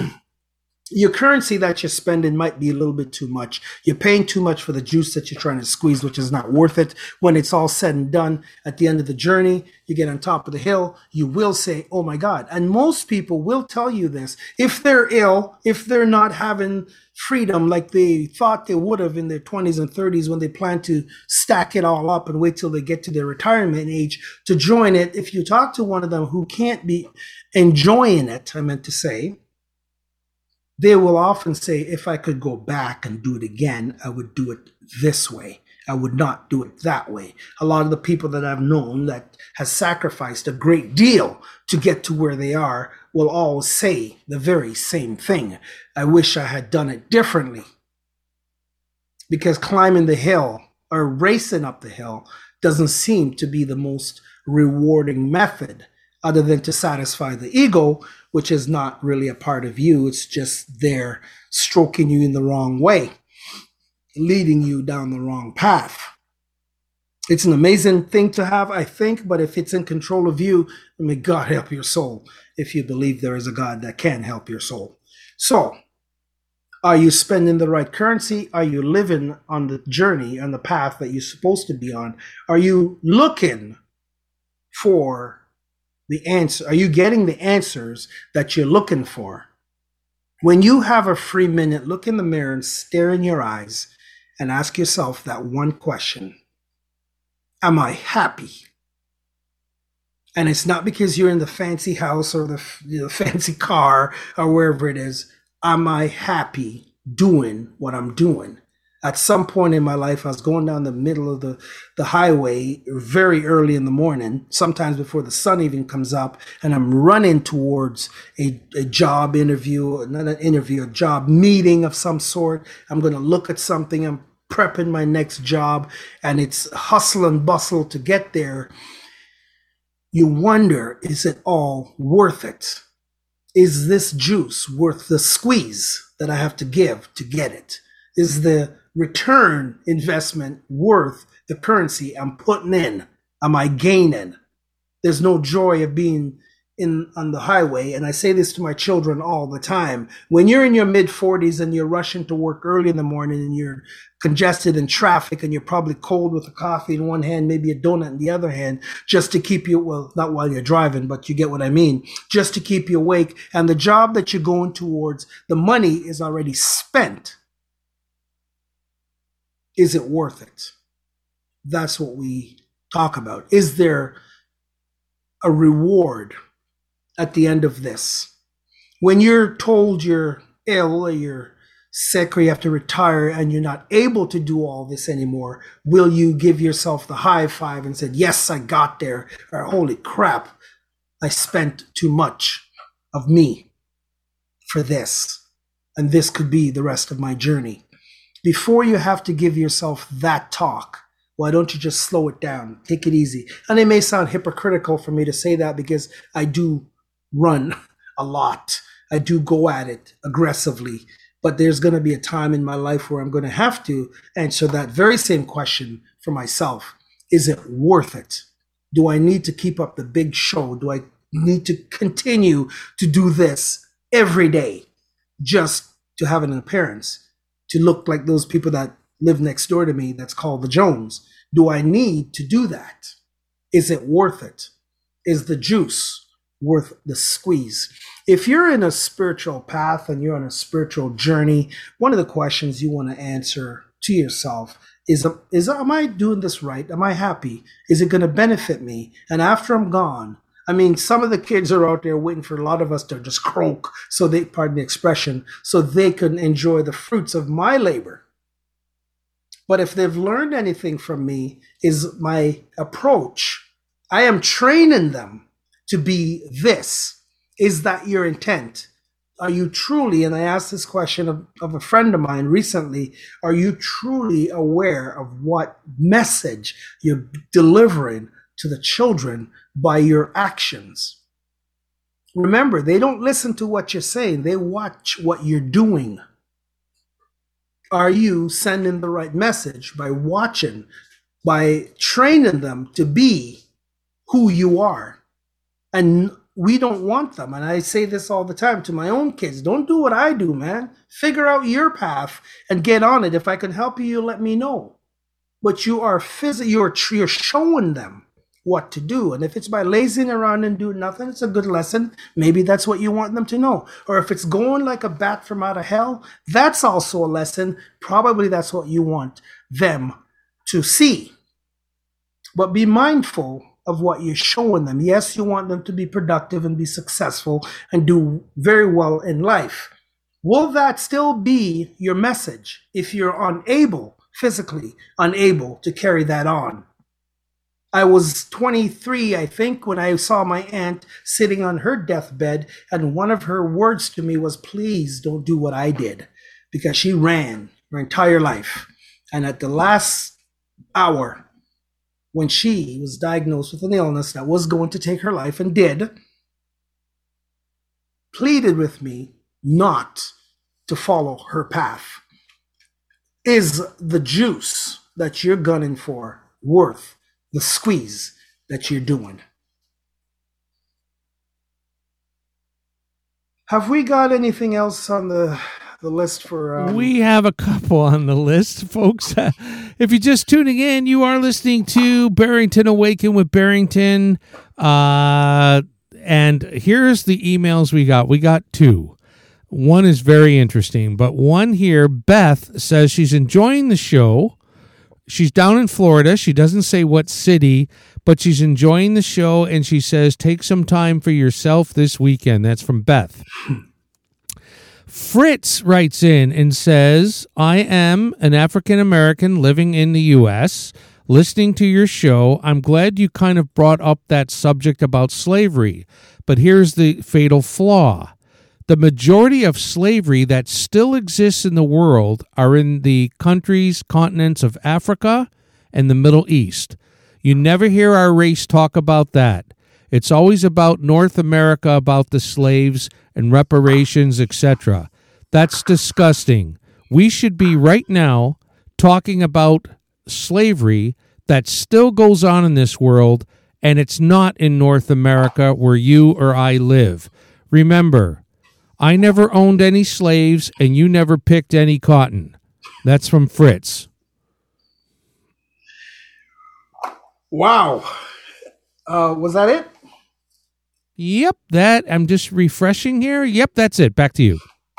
your currency that you're spending might be a little bit too much. You're paying too much for the juice that you're trying to squeeze, which is not worth it. When it's all said and done, at the end of the journey, you get on top of the hill, you will say, oh my God. And most people will tell you this. If they're ill, if they're not having freedom like they thought they would have in their twenties and thirties when they plan to stack it all up and wait till they get to their retirement age to join it. If you talk to one of them who can't be enjoying it, I meant to say, they will often say, if I could go back and do it again, I would do it this way. I would not do it that way. A lot of the people that I've known that has sacrificed a great deal to get to where they are will all say the very same thing. I wish I had done it differently. Because climbing the hill or racing up the hill doesn't seem to be the most rewarding method, other than to satisfy the ego, which is not really a part of you. It's just there stroking you in the wrong way, leading you down the wrong path. It's an amazing thing to have, I think, but if it's in control of you, may God help your soul, if you believe there is a God that can help your soul. So, are you spending the right currency? Are you living on the journey, on the path that you're supposed to be on? Are you looking for the answer? Are you getting the answers that you're looking for? When you have a free minute, look in the mirror and stare in your eyes and ask yourself that one question. Am I happy? And it's not because you're in the fancy house or the, you know, fancy car or wherever it is. Am I happy doing what I'm doing. At some point in my life, I was going down the middle of the, the highway very early in the morning, sometimes before the sun even comes up, and I'm running towards a, a job interview, not an interview, a job meeting of some sort. I'm going to look at something. I'm prepping my next job, and it's hustle and bustle to get there. You wonder, is it all worth it? Is this juice worth the squeeze that I have to give to get it? Is the return investment worth the currency I'm putting in? Am I gaining? There's no joy of being in on the highway. And I say this to my children all the time. When you're in your mid forties and you're rushing to work early in the morning and you're congested in traffic and you're probably cold with a coffee in one hand, maybe a donut in the other hand, just to keep you, well, not while you're driving, but you get what I mean, just to keep you awake. And the job that you're going towards, the money is already spent. Is it worth it? That's what we talk about. Is there a reward at the end of this? When you're told you're ill or you're sick or you have to retire and you're not able to do all this anymore, will you give yourself the high five and say, yes, I got there, or holy crap, I spent too much of me for this, and this could be the rest of my journey? Before you have to give yourself that talk, why don't you just slow it down, take it easy? And it may sound hypocritical for me to say that because I do run a lot. I do go at it aggressively, but there's going to be a time in my life where I'm going to have to answer that very same question for myself. Is it worth it? Do I need to keep up the big show? Do I need to continue to do this every day just to have an appearance, to look like those people that live next door to me that's called the Jones? Do I need to do that? Is it worth it? Is the juice worth the squeeze? If you're in a spiritual path and you're on a spiritual journey, one of the questions you want to answer to yourself is, is am I doing this right? Am I happy? Is it going to benefit me? And after I'm gone, I mean, some of the kids are out there waiting for a lot of us to just croak, so they, pardon the expression, so they can enjoy the fruits of my labor. But if they've learned anything from me, is my approach. I am training them to be this. Is that your intent? Are you truly, and I asked this question of, of a friend of mine recently, are you truly aware of what message you're delivering to the children by your actions? Remember, they don't listen to what you're saying. They watch what you're doing. Are you sending the right message by watching, by training them to be who you are? And we don't want them. And I say this all the time to my own kids. Don't do what I do, man. Figure out your path and get on it. If I can help you, you let me know. But you are phys- you're, you're showing them what to do. And if it's by lazing around and doing nothing, it's a good lesson. Maybe that's what you want them to know. Or if it's going like a bat from out of hell, that's also a lesson. Probably that's what you want them to see. But be mindful of what you're showing them. Yes, you want them to be productive and be successful and do very well in life. Will that still be your message if you're unable, physically unable to carry that on? I was twenty-three, I think, when I saw my aunt sitting on her deathbed, and one of her words to me was, please don't do what I did, because she ran her entire life. And at the last hour, when she was diagnosed with an illness that was going to take her life and did, pleaded with me not to follow her path. Is the juice that you're gunning for worth the squeeze that you're doing? Have we got anything else on the the list for... Um... We have a couple on the list, folks. Uh, if you're just tuning in, you are listening to Barrington Awaken with Barrington. Uh, and here's the emails we got. We got two. One is very interesting, but one here, Beth says she's enjoying the show. She's down in Florida. She doesn't say what city, but she's enjoying the show, and she says, take some time for yourself this weekend. That's from Beth. Fritz writes in and says, I am an African American living in the U S, listening to your show. I'm glad you kind of brought up that subject about slavery, but here's the fatal flaw. The majority of slavery that still exists in the world are in the countries, continents of Africa and the Middle East. You never hear our race talk about that. It's always about North America, about the slaves and reparations, et cetera. That's disgusting. We should be right now talking about slavery that still goes on in this world, and it's not in North America where you or I live. Remember, I never owned any slaves, and you never picked any cotton. That's from Fritz. Wow. Uh, was that it? Yep, that. I'm just refreshing here. Yep, that's it. Back to you.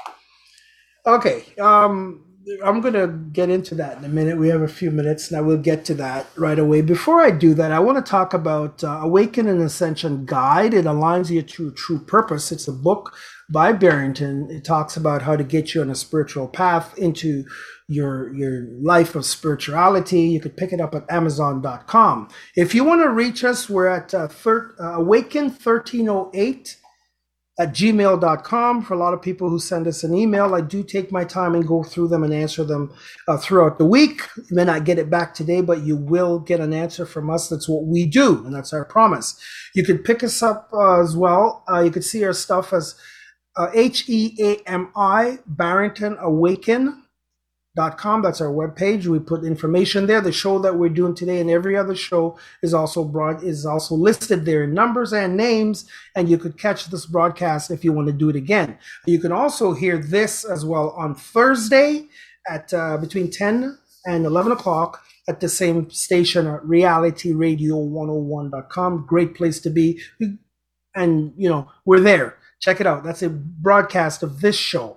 Okay. Um, I'm going to get into that in a minute. We have a few minutes, and I will get to that right away. Before I do that, I want to talk about uh, Awaken and Ascension Guide. It aligns you to true purpose. It's a book by Barrington. It talks about how to get you on a spiritual path into your your life of spirituality. You could pick it up at amazon dot com. If you want to reach us, we're at uh, thir- uh, awaken thirteen oh eight at gmail dot com. For a lot of people who send us an email, I do take my time and go through them and answer them uh, throughout the week. You may not get it back today, but you will get an answer from us. That's what we do, and that's our promise. You could pick us up uh, as well. Uh, you could see our stuff as uh, H E A M I, Barrington Awaken. Dot com. That's our webpage. We put information there. The show that we're doing today and every other show is also broad is also listed there in numbers and names, and you could catch this broadcast if you want to do it again. You can also hear this as well on Thursday at uh, between ten and eleven o'clock at the same station at reality radio one oh one dot com. Great place to be. And, you know, we're there. Check it out. That's a broadcast of this show.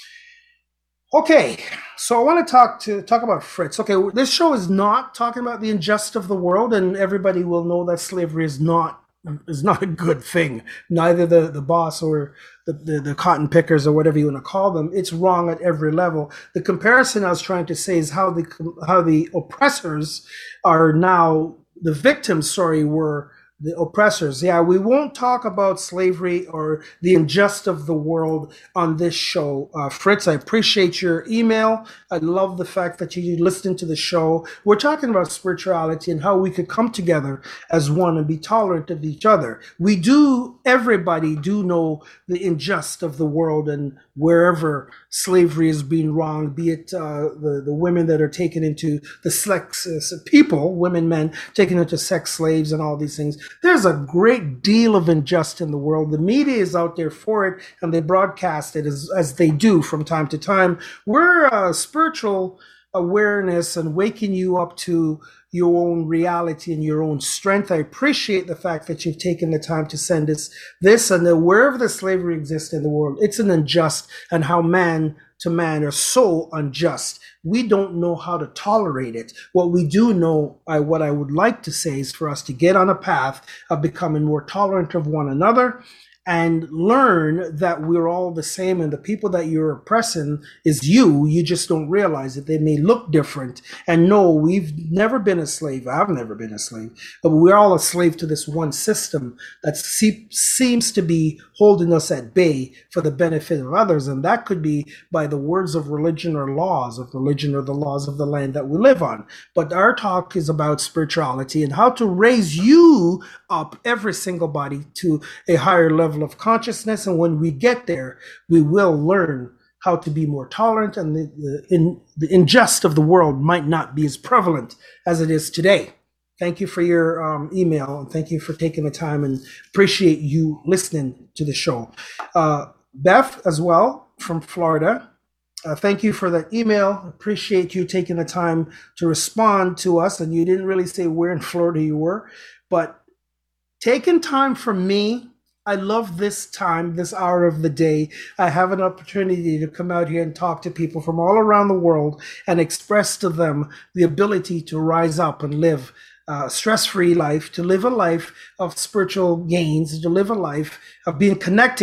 Okay, so I want to talk to talk about Fritz. Okay, this show is not talking about the injustice of the world, and everybody will know that slavery is not is not a good thing. Neither the, the boss or the, the, the cotton pickers or whatever you want to call them. It's wrong at every level. The comparison I was trying to say is how the how the oppressors are now the victims. Sorry, were the oppressors. Yeah, we won't talk about slavery or the injustice of the world on this show. Uh, Fritz, I appreciate your email. I love the fact that you listen to the show. We're talking about spirituality and how we could come together as one and be tolerant of each other. We do, everybody do know the injustice of the world, and wherever slavery is being wronged, be it uh, the, the women that are taken into the sex, uh, people, women, men, taken into sex slaves and all these things. There's a great deal of injustice in the world. The media is out there for it, and they broadcast it as, as they do from time to time. We're uh, spiritual awareness and waking you up to your own reality and your own strength. I appreciate the fact that you've taken the time to send us this, and that wherever the slavery exists in the world, it's an unjust, and how man to man are so unjust. We don't know how to tolerate it. What we do know, I, what I would like to say, is for us to get on a path of becoming more tolerant of one another and learn that we're all the same, and the people that you're oppressing is you. You just don't realize it. They may look different. And no, we've never been a slave. I've never been a slave. But we're all a slave to this one system that se- seems to be holding us at bay for the benefit of others. And that could be by the words of religion or laws of religion or the laws of the land that we live on. But our talk is about spirituality and how to raise you up, every single body, to a higher level of consciousness. And when we get there, we will learn how to be more tolerant, and the, the, in, the injustice of the world might not be as prevalent as it is today. Thank you for your um, email, and thank you for taking the time, and appreciate you listening to the show. Uh, Beth, as well, from Florida, uh, thank you for that email. Appreciate you taking the time to respond to us, and you didn't really say where in Florida you were, but taking time from me. I love this time, this hour of the day. I have an opportunity to come out here and talk to people from all around the world and express to them the ability to rise up and live a stress-free life, to live a life of spiritual gains, to live a life of being connected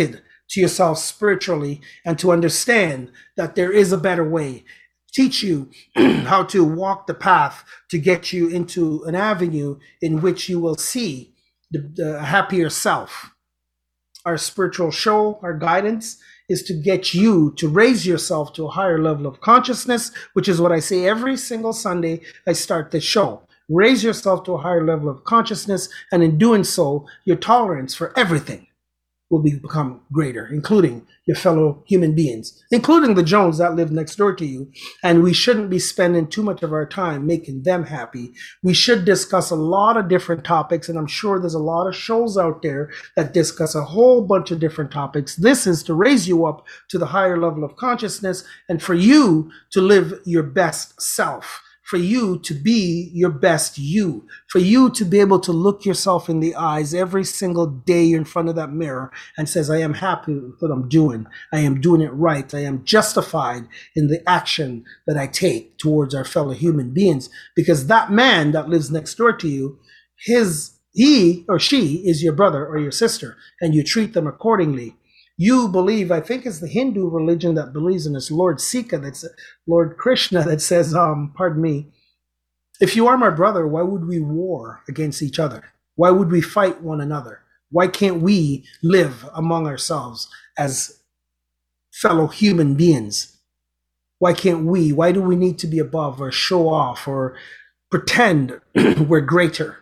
to yourself spiritually and to understand that there is a better way. Teach you how to walk the path to get you into an avenue in which you will see the, the happier self. Our spiritual show, our guidance, is to get you to raise yourself to a higher level of consciousness, which is what I say every single Sunday I start this show. Raise yourself to a higher level of consciousness, and in doing so, your tolerance for everything will be, become greater, including your fellow human beings, including the Jones that live next door to you. And we shouldn't be spending too much of our time making them happy. We should discuss a lot of different topics, and I'm sure there's a lot of shows out there that discuss a whole bunch of different topics. This is to raise you up to the higher level of consciousness and for you to live your best self, for you to be your best you, for you to be able to look yourself in the eyes every single day you're in front of that mirror and says, I am happy with what I'm doing. I am doing it right. I am justified in the action that I take towards our fellow human beings, because that man that lives next door to you, his, he or she is your brother or your sister, and you treat them accordingly. You believe, I think it's the Hindu religion that believes in this Lord Sika, that's Lord Krishna, that says, um, pardon me, if you are my brother, why would we war against each other? Why would we fight one another? Why can't we live among ourselves as fellow human beings? Why can't we? Why do we need to be above or show off or pretend we're greater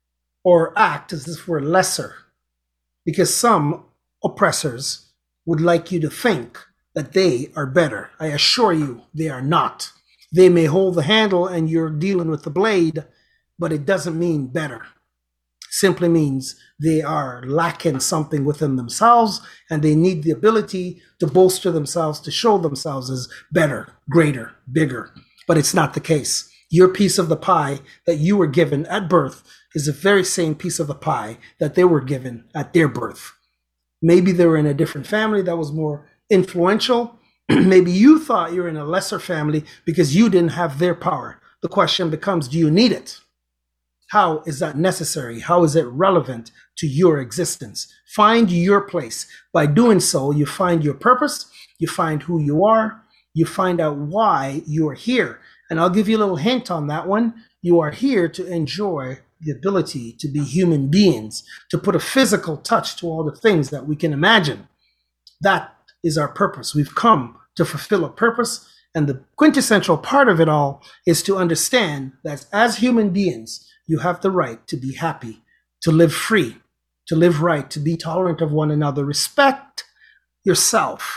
or act as if we're lesser? Because some oppressors would like you to think that they are better. I assure you, they are not. They may hold the handle and you're dealing with the blade, but it doesn't mean better. It simply means they are lacking something within themselves, and they need the ability to bolster themselves, to show themselves as better, greater, bigger. But it's not the case. Your piece of the pie that you were given at birth is the very same piece of the pie that they were given at their birth. Maybe they were in a different family that was more influential. Maybe you thought you were in a lesser family because you didn't have their power. The question becomes, do you need it? How is that necessary? How is it relevant to your existence? Find your place. By doing so, you find your purpose, you find who you are, you find out why you are here. And I'll give you a little hint on that one. You are here to enjoy the ability to be human beings, to put a physical touch to all the things that we can imagine. That is our purpose. We've come to fulfill a purpose, and the quintessential part of it all is to understand that as human beings, you have the right to be happy, to live free, to live right, to be tolerant of one another, respect yourself.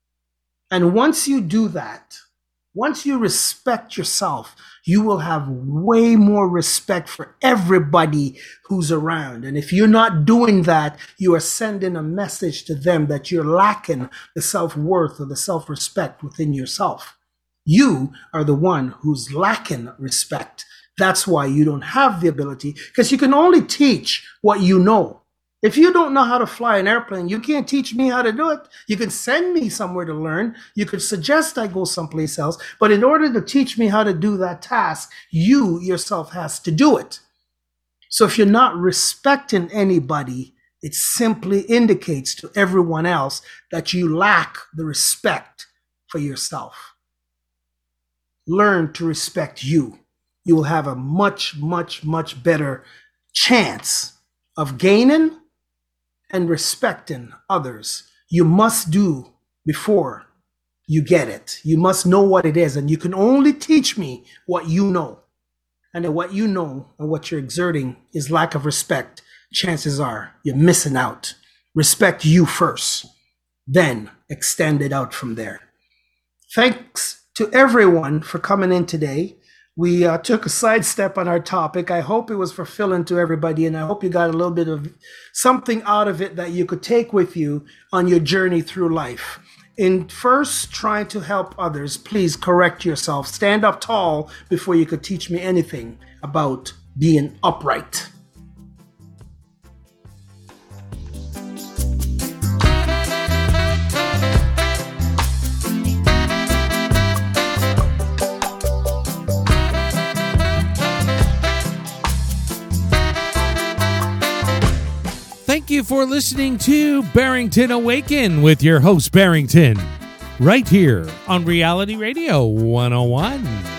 And once you do that, once you respect yourself, you will have way more respect for everybody who's around. And if you're not doing that, you are sending a message to them that you're lacking the self-worth or the self-respect within yourself. You are the one who's lacking respect. That's why you don't have the ability, because you can only teach what you know. If you don't know how to fly an airplane, you can't teach me how to do it. You can send me somewhere to learn. You could suggest I go someplace else. But in order to teach me how to do that task, you yourself has to do it. So if you're not respecting anybody, it simply indicates to everyone else that you lack the respect for yourself. Learn to respect you. You will have a much, much, much better chance of gaining and respecting others. You must do before you get it. You must know what it is, and you can only teach me what you know. And what you know and what you're exerting is lack of respect. Chances are you're missing out. Respect you first, then extend it out from there. Thanks to everyone for coming in today. We uh, took a sidestep on our topic. I hope it was fulfilling to everybody, and I hope you got a little bit of something out of it that you could take with you on your journey through life. In first trying to help others, please correct yourself. Stand up tall before you could teach me anything about being upright. thank you for listening to Barrington Awaken with your host, Barrington, right here on Reality Radio one oh one.